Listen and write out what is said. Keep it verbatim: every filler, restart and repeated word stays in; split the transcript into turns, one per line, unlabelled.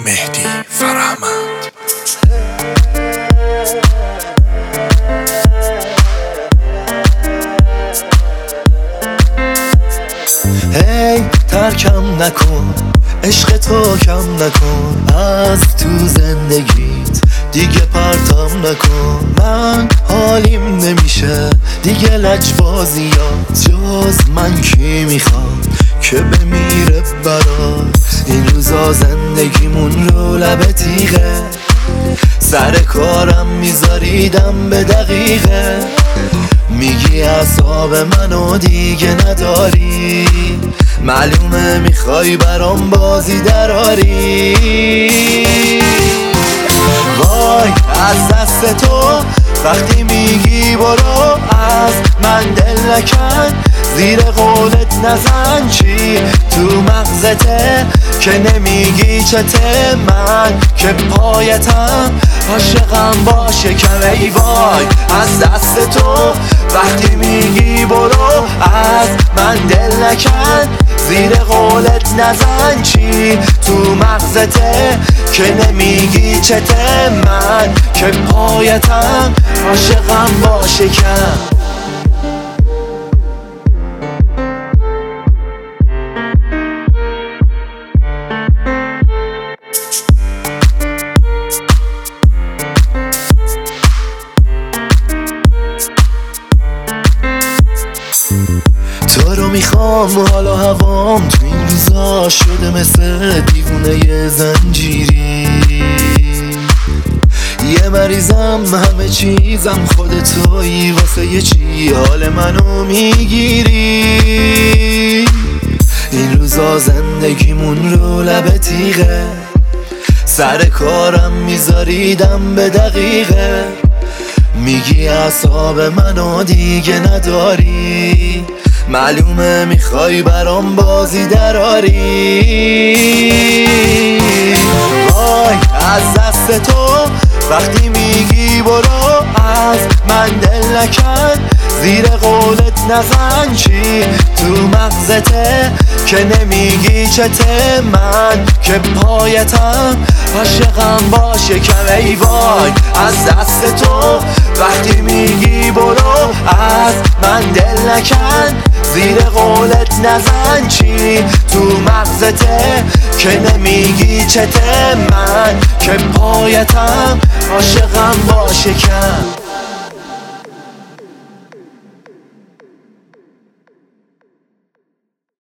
مهدی فرهمند.
هی ترکم نکن، عشق تو کم نکن، از تو زندگیت دیگه پرتم نکن. من حالیم نمیشه دیگه لجبازیات، جز من کی میخواد که بمیره برات. این روزا زندگیمون رو لب تیغه، سر کارم میذاریدم به دقیقه. میگی اعصاب منو دیگه نداری، معلومه میخوای برام بازی دراری. وای از دست تو وقتی میگی برو، از من دل نکن، زیر قولت نزن. چی تو مغزته که نمیگی چته؟ من که پایتم عاشقم با شکم. ای وای از دست تو وقتی میگی برو، از من دل نکن، زیر قولت نزن. چی تو مغزته که نمیگی چته؟ من که پایتم عاشقم با شکم. تو رو میخوام، حالا هوام تو این روزا شده مثل دیوونه زنجیری. یه مریضم همه چیزم خودتویی، واسه یه چی حال منو میگیری. این روزا زندگیمون رو لب تیغه، سر کارم میذاریدم به دقیقه. میگی اعصاب منو دیگه نداری، معلومه میخوای برام بازی دراری. وای از دست تو وقتی میگی برو، از من دل نکن، زیر قولت نزن. چی تو مغزته که نمیگی چته؟ من که پایتم عاشقم با شکم. ای وای از دست تو وقتی میگی برو، از من دل نکن، زیر قولت نزن. چی تو مغزته که نمیگی چته؟ من که پایتم عاشقم با شکم.